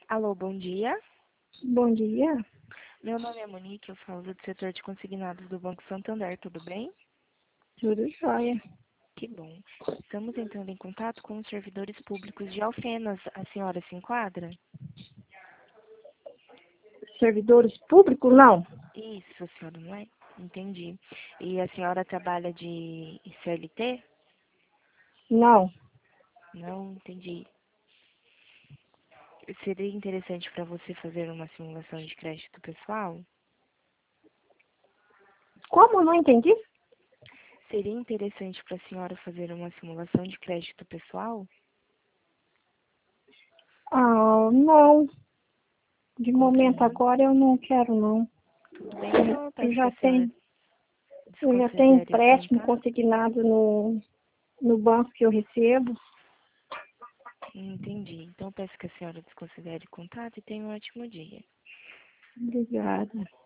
Alô, bom dia. Bom dia, Meu nome é Monique, eu falo do setor de consignados do Banco Santander, tudo bem? tudo jóia. Que bom. Estamos entrando em contato com os servidores públicos de Alfenas. A senhora se enquadra? Servidores públicos, não? Isso, a senhora, não é? Entendi. E a senhora trabalha de CLT? Não. Não, entendi. Seria interessante para você fazer uma simulação de crédito pessoal? Como? Não entendi? Seria interessante para a senhora fazer uma simulação de crédito pessoal? Ah, não. De momento Compreendo. agora eu não quero, não. Tudo bem, então eu Eu peço que já a senhora tenho, eu já tenho desconsidere o empréstimo contato. consignado no banco que eu recebo. Entendi. Então, peço que a senhora desconsidere o contato e tenha um ótimo dia. Obrigada.